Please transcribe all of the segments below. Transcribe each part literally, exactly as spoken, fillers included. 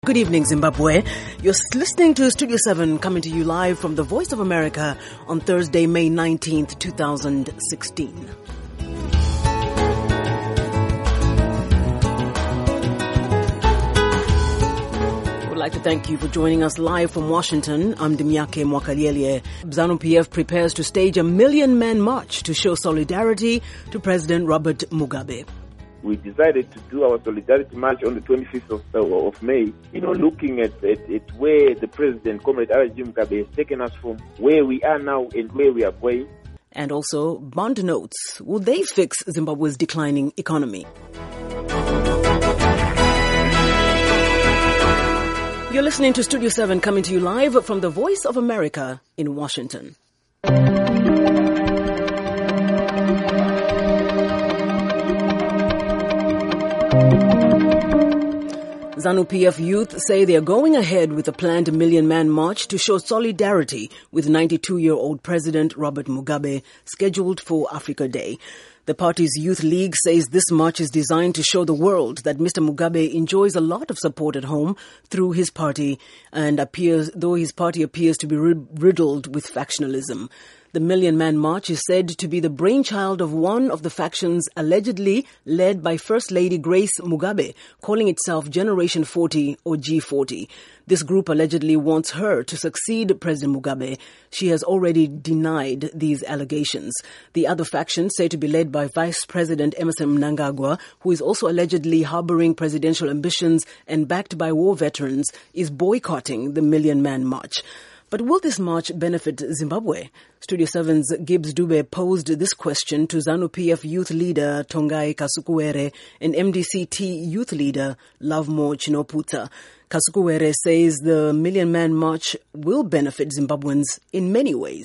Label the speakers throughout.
Speaker 1: Good evening, Zimbabwe. You're listening to Studio seven, coming to you live from the Voice of America on Thursday, May nineteenth, twenty sixteen. We'd like to thank you for joining us live from Washington. I'm Dimyake Mwakaliele. ZANU-P F prepares to stage a million-man march to show solidarity to President Robert Mugabe.
Speaker 2: We decided to do our solidarity march on the twenty-fifth of, uh, of May, you know, looking at, at, at where the President, Comrade R G Mugabe, has taken us from, where we are now and where we are going.
Speaker 1: And also, bond notes. Will they fix Zimbabwe's declining economy? You're listening to Studio seven, coming to you live from the Voice of America in Washington. ZANU-P F youth say they are going ahead with a planned million-man march to show solidarity with ninety-two-year-old President Robert Mugabe, scheduled for Africa Day. The party's youth league says this march is designed to show the world that Mister Mugabe enjoys a lot of support at home through his party, and appears, though his party appears to be riddled with factionalism. The Million Man March is said to be the brainchild of one of the factions allegedly led by First Lady Grace Mugabe, calling itself Generation forty or G forty. This group allegedly wants her to succeed President Mugabe. She has already denied these allegations. The other faction, said to be led by Vice President Emmerson Mnangagwa, who is also allegedly harboring presidential ambitions and backed by war veterans, is boycotting the Million Man March. But will this march benefit Zimbabwe? Studio seven's Gibbs Dube posed this question to ZANU-P F youth leader Tongai Kasukuwere and M D C T youth leader Lovemore Chinoputa. Kasukuwere says the Million Man March will benefit Zimbabweans in many ways.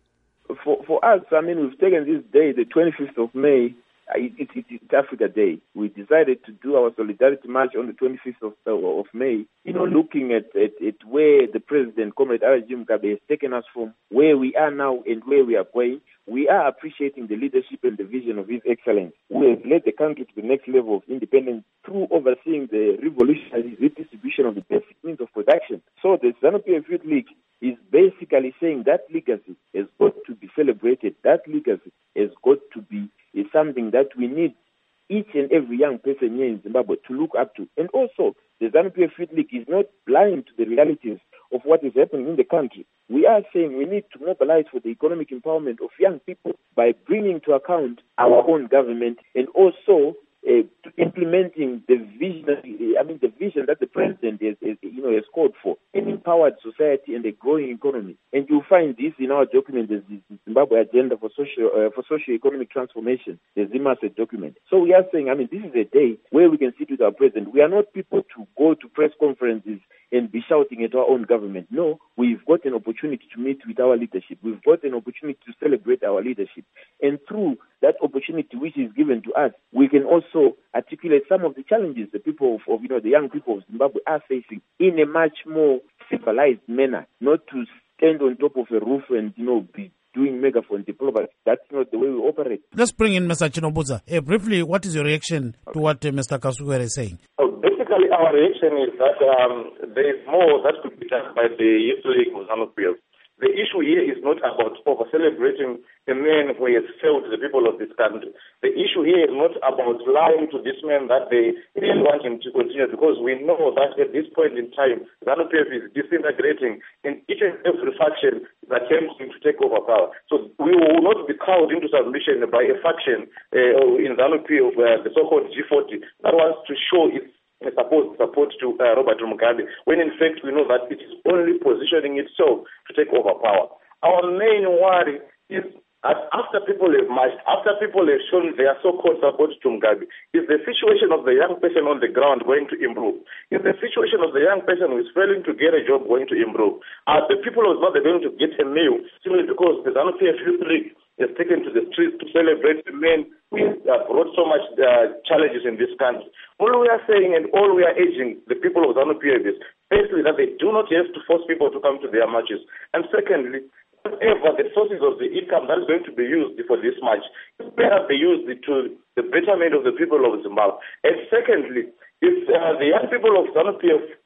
Speaker 2: For, for us, I mean, we've taken this day, the twenty-fifth of May, It, it, it, it's Africa Day. We decided to do our solidarity march on the twenty-fifth of, uh, of May, you know, looking at, at, at where the President, Comrade R G Mugabe, has taken us from, where we are now and where we are going. We are appreciating the leadership and the vision of His Excellency, who has led the country to the next level of independence through overseeing the revolutionary redistribution of the basic means of production. So the ZANU-P F Youth League is basically saying that legacy has got to be celebrated. That legacy has got to be is something that we need each and every young person here in Zimbabwe to look up to. And also, the ZANU-P F Youth League is not blind to the realities of what is happening in the country. We are saying we need to mobilize for the economic empowerment of young people by bringing to account our own government and also uh, implementing the vision, I mean, the vision that the president has, has, you know, has called for, an empowered society and a growing economy. And you'll find this in our document, the Zimbabwe Agenda for Socio uh, for Socio-Economic Transformation, the ZIMASET document. So we are saying, I mean, this is a day where we can sit with our president. We are not people to go to press conferences and be shouting at our own government. No, we've got an opportunity to meet with our leadership. We've got an opportunity to celebrate our leadership. And through that opportunity which is given to us, we can also articulate some of the challenges the people of, of you know, the young people of Zimbabwe are facing in a much more civilized manner, not to stand on top of a roof and, you know, be doing megaphone diplomacy. That's not the way we operate.
Speaker 3: Let's bring in Mister Chinoputa. Uh, briefly, what is your reaction to what uh, Mister Kasukuwere is saying?
Speaker 4: Oh, basically, our reaction is that um, there is more that could be done by the Youth League of ZANU-P F. The issue here is not about over-celebrating a man who has failed the people of this country. The issue here is not about lying to this man that they really want him to continue, because we know that at this point in time, ZANU-P F is disintegrating in each and every faction that attempts to take over power. So we will not be cowed into submission by a faction uh, in ZANU-P F, uh, the so-called G forty, that wants to show its support support to uh, Robert Mugabe, when in fact we know that it is only positioning itself to take over power. Our main worry is that after people have marched, after people have shown their so-called support to Mugabe, is the situation of the young person on the ground going to improve? Is the situation of the young person who is failing to get a job going to improve? Are the people of Zimbabwe going to get a meal simply because the ZANU-P F Youth League has taken to the streets to celebrate the men who have brought so much uh, challenges in this country? All we are saying and all we are urging the people of ZANU-P F is basically that they do not have to force people to come to their marches. And secondly, whatever the sources of the income that is going to be used for this march, it better be used to the betterment of the people of Zimbabwe. And secondly, if uh, the young people of ZANU-P F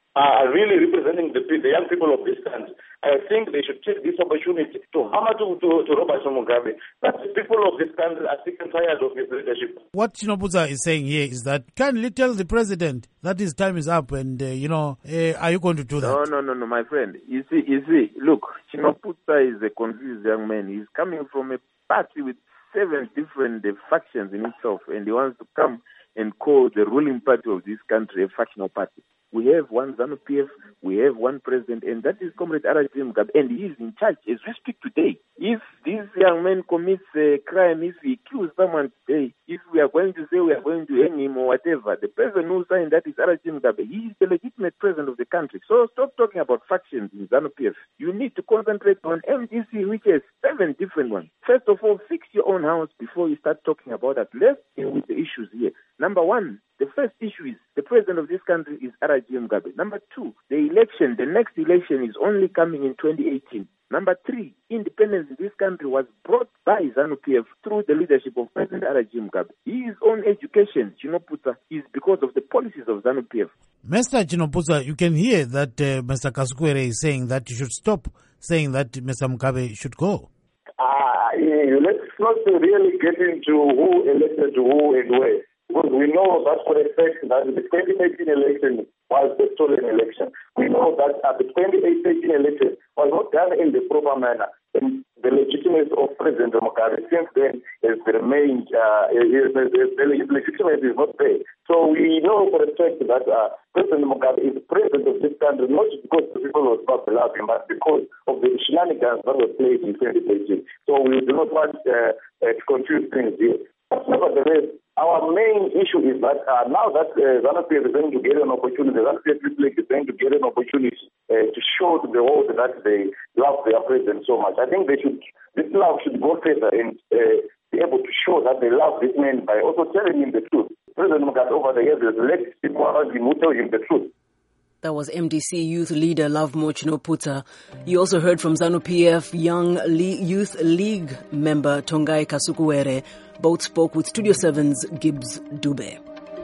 Speaker 4: are really representing the, the young people of this country, I think they should take this opportunity to hammer to, to, to Robert Mugabe. But the people of this country are sick and tired of his leadership.
Speaker 3: What Chinobudza is saying here is that, kindly tell the president that his time is up and, uh, you know, uh, are you going to do that?
Speaker 2: No, no, no, no, my friend. You see, you see, look, Chinobudza is a confused young man. He's coming from a party with seven different uh, factions in itself, and he wants to come and call the ruling party of this country a factional party. We have one ZANU P F, we have one president, and that is Comrade R J Mugabe, and he is in charge as we speak today. If this young man commits a crime, if he kills someone today, if we are going to say we are going to hang him or whatever, the person who signed that is R J Mugabe. He is the legitimate president of the country. So stop talking about factions in ZANU P F. You need to concentrate on M D C, which has seven different ones. First of all, fix your own house before you start talking about that. Let's deal with the issues here. Number one, the first issue is the president of this country is R J Mugabe. Number two, the election, the next election is only coming in twenty eighteen. Number three, independence in this country was brought by ZANU P F through the leadership of President R J Mugabe. His own education, Chinobudza, is because of the policies of ZANU P F.
Speaker 3: Mister Chinobudza, you can hear that uh, Mister Kasukuwere is saying that you should stop saying that Mister Mugabe should go.
Speaker 4: Uh, yeah, let's not really get into who elected who and where. Because we know that for a fact that the twenty eighteen election was a stolen election. We know that uh, the twenty eighteen election was not done in the proper manner. And the legitimacy of President Mugabe since then has remained, uh, is, is, is, the legitimacy is not there. So we know for a fact that uh, President Mugabe is president of this country, not because the people of Zimbabwe love him, but because of the shenanigans that were played in twenty eighteen. So we do not want uh, uh, to confuse things here. But nevertheless, our main issue is that uh, now that uh, ZANU P F is going to get an opportunity, ZANU P F is going to get an opportunity uh, to show to the world that they love their president so much. I think they should, this love should go further and uh, be able to show that they love this man by also telling him the truth. President Mugabe over the years has let people around him who tell him the truth.
Speaker 1: That was M D C youth leader Lovemore Chinobudza. You also heard from ZANU P F Young Le- Youth League member Tongai Kasukuwere. Both spoke with Studio seven's Gibbs Dube.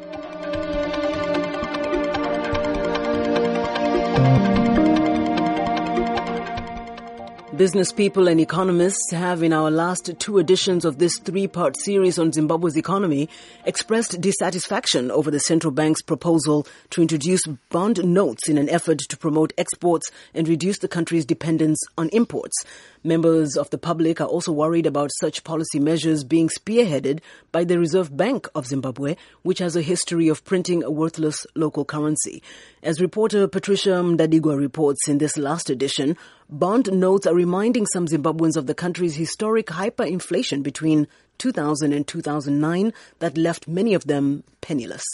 Speaker 1: Business people and economists have, in our last two editions of this three-part series on Zimbabwe's economy, expressed dissatisfaction over the central bank's proposal to introduce bond notes in an effort to promote exports and reduce the country's dependence on imports. Members of the public are also worried about such policy measures being spearheaded by the Reserve Bank of Zimbabwe, which has a history of printing a worthless local currency. As reporter Patricia Mdadigwa reports in this last edition, bond notes are reminding some Zimbabweans of the country's historic hyperinflation between two thousand and two thousand nine that left many of them penniless.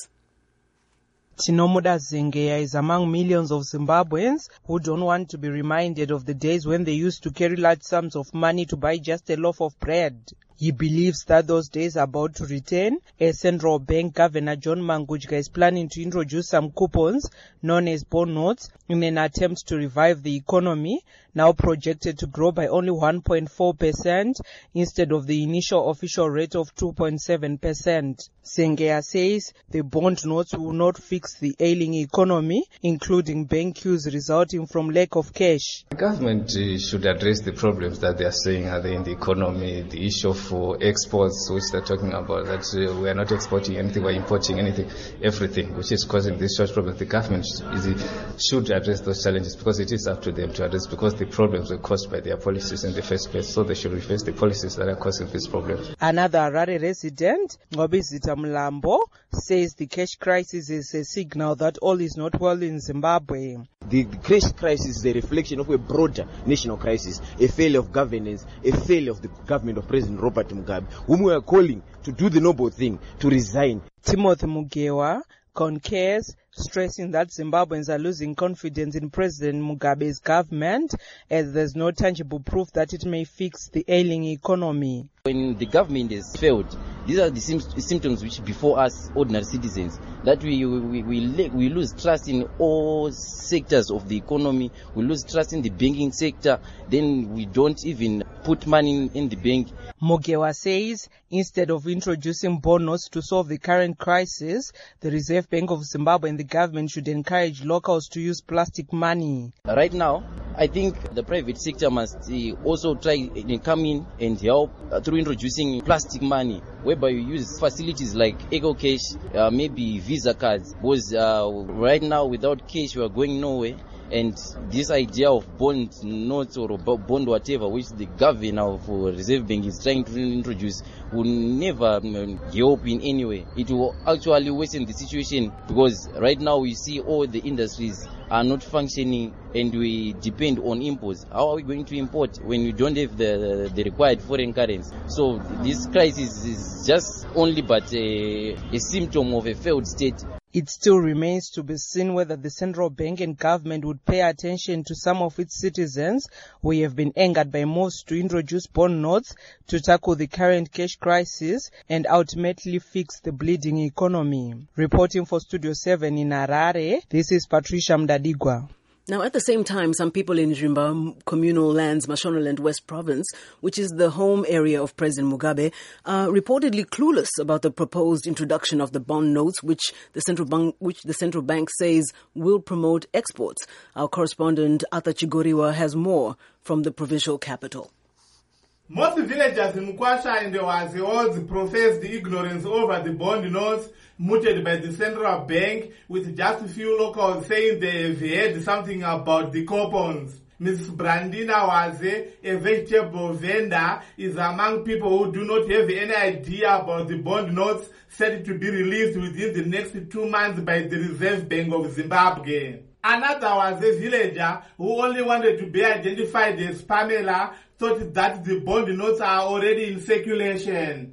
Speaker 5: Tinomuda Zengeya is among millions of Zimbabweans who don't want to be reminded of the days when they used to carry large sums of money to buy just a loaf of bread. He believes that those days are about to return, as Central Bank Governor John Mangudya is planning to introduce some coupons known as bond notes in an attempt to revive the economy, now projected to grow by only one point four percent instead of the initial official rate of two point seven percent. Sengeya says the bond notes will not fix the ailing economy, including bank queues resulting from lack of cash.
Speaker 6: The government uh, should address the problems that they are saying are there in the economy, the issue of for exports, which they're talking about, that uh, we are not exporting anything, we're importing anything, everything, which is causing this such problems. The government is, should address those challenges because it is up to them to address, because the problems were caused by their policies in the first place, so they should reverse the policies that are causing these problems.
Speaker 5: Another Harare resident, Ngobizita Mlambo, says the cash crisis is a signal that all is not well in Zimbabwe.
Speaker 7: The, the cash crisis is a reflection of a broader national crisis, a failure of governance, a failure of the government of President Robert Mugabe, whom we are calling to do the noble thing, to resign.
Speaker 5: Timothy Mugewa concurs, stressing that Zimbabweans are losing confidence in President Mugabe's government, as there's no tangible proof that it may fix the ailing economy.
Speaker 8: When the government has failed, these are the symptoms which before us ordinary citizens, that we we, we we lose trust in all sectors of the economy, we lose trust in the banking sector, then we don't even put money in, in the bank.
Speaker 5: Mogewa says instead of introducing bond notes to solve the current crisis, the Reserve Bank of Zimbabwe and the government should encourage locals to use plastic money.
Speaker 8: Right now, I think the private sector must uh, also try and come in and help uh, through introducing plastic money, whereby you use facilities like Eco Cash, uh, maybe Visa cards, because uh, right now without cash we are going nowhere. And this idea of bond notes or bond whatever, which the governor of Reserve Bank is trying to introduce, will never help in any way. It will actually worsen the situation, because right now we see all the industries are not functioning and we depend on imports. How are we going to import when we don't have the, the required foreign currency? So this crisis is just only but a, a symptom of a failed state.
Speaker 5: It still remains to be seen whether the central bank and government would pay attention to some of its citizens who have been angered by moves to introduce bond notes to tackle the current cash crisis and ultimately fix the bleeding economy. Reporting for Studio seven in Harare, this is Patricia Mdadigwa.
Speaker 1: Now, at the same time, some people in Rimba communal lands, Mashonaland West Province, which is the home area of President Mugabe, are reportedly clueless about the proposed introduction of the bond notes, which the central bank, which the central bank says will promote exports. Our correspondent Arthur Chigoriwa has more from the provincial capital.
Speaker 9: Most villagers in Mkwasha and the Wazios professed ignorance over the bond notes mooted by the central bank, with just a few locals saying they have heard something about the coupons. Missus Brandina Waze, a vegetable vendor, is among people who do not have any idea about the bond notes set to be released within the next two months by the Reserve Bank of Zimbabwe. Another was a villager who only wanted to be identified as Pamela, thought that the bond notes are already in circulation.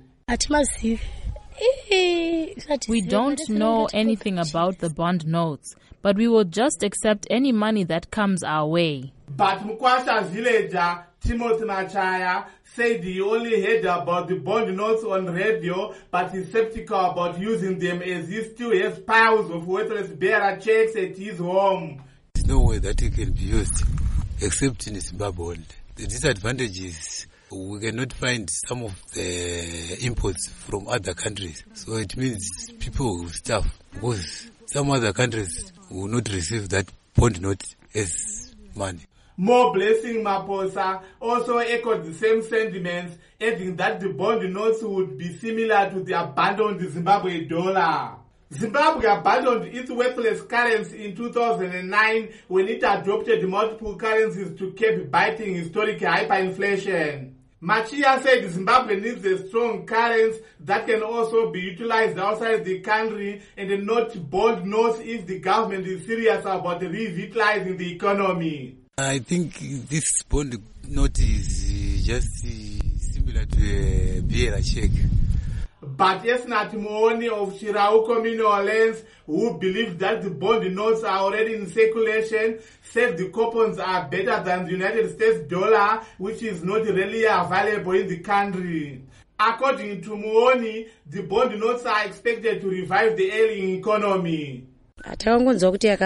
Speaker 10: We don't know anything about the bond notes, but we will just accept any money that comes our way.
Speaker 9: But Mkwasha villager Timothy Machaya said he only heard about the bond notes on radio, but is skeptical about using them as he still has piles of worthless bearer checks at his home.
Speaker 11: There's no way that it can be used except in Zimbabwe. The disadvantage is we cannot find some of the imports from other countries. So it means people will starve, because some other countries will not receive that bond note as money.
Speaker 9: More Blessing Maposa also echoed the same sentiments, adding that the bond notes would be similar to the abandoned Zimbabwe dollar. Zimbabwe abandoned its worthless currency in two thousand nine when it adopted multiple currencies to keep biting historic hyperinflation. Machia said Zimbabwe needs a strong currency that can also be utilized outside the country and not bond notes if the government is serious about revitalizing the economy.
Speaker 11: I think this bond note is just similar to a bearer check.
Speaker 9: But Esnat Mooni of Shirau communal lands, who believe that the bond notes are already in circulation, said the coupons are better than the United States dollar, which is not really available in the country. According to Mooni, the bond notes are expected to revive the ailing economy.
Speaker 12: We heard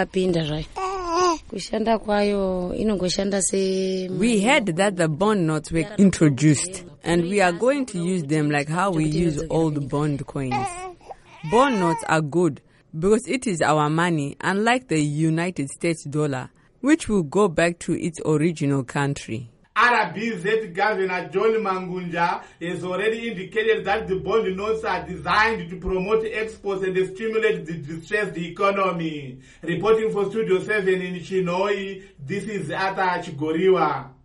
Speaker 12: that the bond notes were introduced, and we are going to use them like how we use old bond coins. Bond notes are good because it is our money, unlike the United States dollar, which will go back to its original country.
Speaker 9: R B Z Governor John Mangunja has already indicated that the bond notes are designed to promote exports and stimulate the distressed economy. Reporting for Studio seven in Chinoi, this is Arthur Chigoriwa.